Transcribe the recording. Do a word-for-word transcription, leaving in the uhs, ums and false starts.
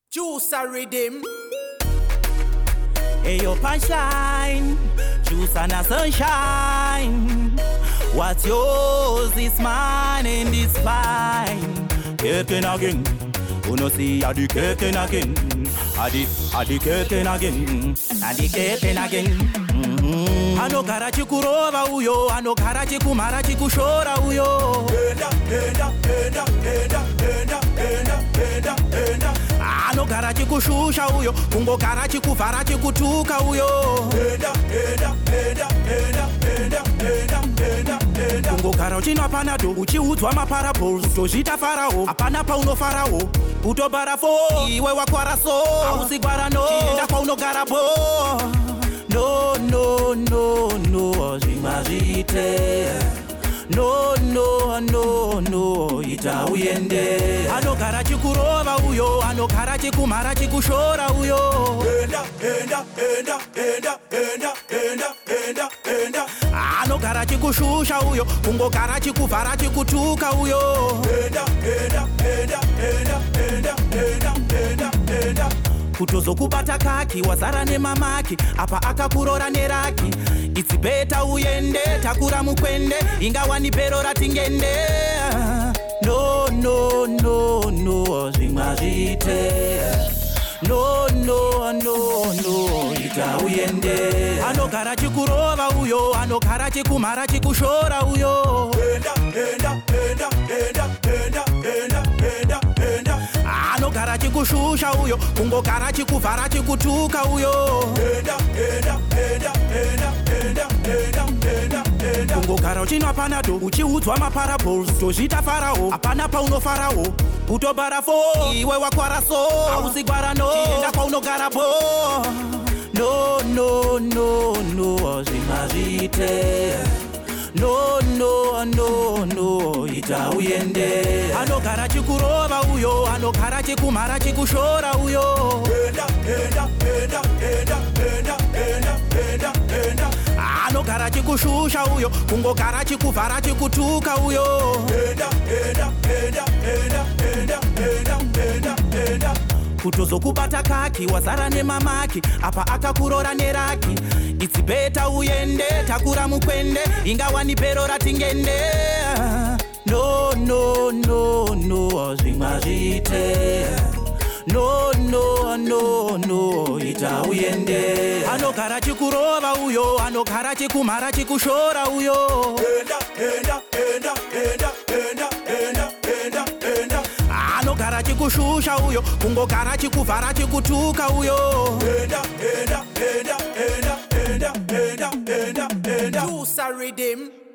Juice a rhythm. Hey yo punchline, juice and a sunshine. What's yours is mine and it's fine. Kicking again, you know see a the kicking again. A the, a the kicking again, a the kicking again. Mm-hmm. Ano karachi kurova uyo, ano karachi kumarachi kushora uyo. Enda, enda, enda, enda, enda, enda, enda, enda. Ano karachi kushusha uyo, kungo karachi kuvarachi kutuka uyo. Enda, enda, enda, enda, enda, enda, enda, enda. Kungo karachi na panado, uchiudzwa maparables. Utozita farao, apana pa uno farao. Uto barafo, iwe wakwaraso. Ausigwara no, chienda kwa uno garabo. No, no, no, no, zimazite. No, no, no, no, ita uyende. Ano karachi kurova uyo, ano karachi kumarachi kushora uyo. Enda, enda, enda, enda, enda, enda, enda, enda. Ano karachi kushusha uyo, kungo karachi kuvarachi kutuka uyo. Enda, enda, enda, enda, enda, enda, enda, enda. Kutozo kubata kaki, wazara ne mamaki. Apa akakurora neraki. It's better uyende, takura mukwende. Ingawa ni perora tingende. No, no, no, no, zimazite. No, no, no, no, ita uyende. Ano karachi kurova uyo, ano karachi kumarachi kushora uyo. Enda, enda, enda, enda, enda, enda, enda, enda. Ano karachi kushusha uyo, kungo karachi kuvarachi kutuka uyo. Enda, enda, enda, enda, enda, enda, enda, enda. Kungo karachi na panado, uchiudzwa maparables. Utozita farao, apana pa uno farao. Uto barafo, iwe wakwaraso. Ausigwara no, chienda kwa uno garabo. No, no, no, no, zimazite. No, no, no, no, ita uyende. Ano karachi kurova uyo, ano karachi kumarachi kushora uyo. Enda, enda, enda, enda, enda, enda, enda, enda. Ano karachi kushusha uyo, kungo karachi kuvarachi kutuka uyo. Enda, enda, enda, enda, enda, enda, enda, enda. Kutozo kubata kaki, wazara ne mamaki. Apa akakurora neraki. It's better uyende, takura mukwende. Ingawa ni perora tingende. No, no, no, no, zimazite. No, no, no, no, ita uyende. Ano karachi kurova uyo, ano karachi kumarachi kushora uyo. Enda, enda, enda, enda, enda, enda, enda, enda. Ano karachi kushusha uyo, kungo karachi kuvarachi kutuka uyo. Enda, enda, enda, enda, enda, enda, enda, enda. Juice a rhythm.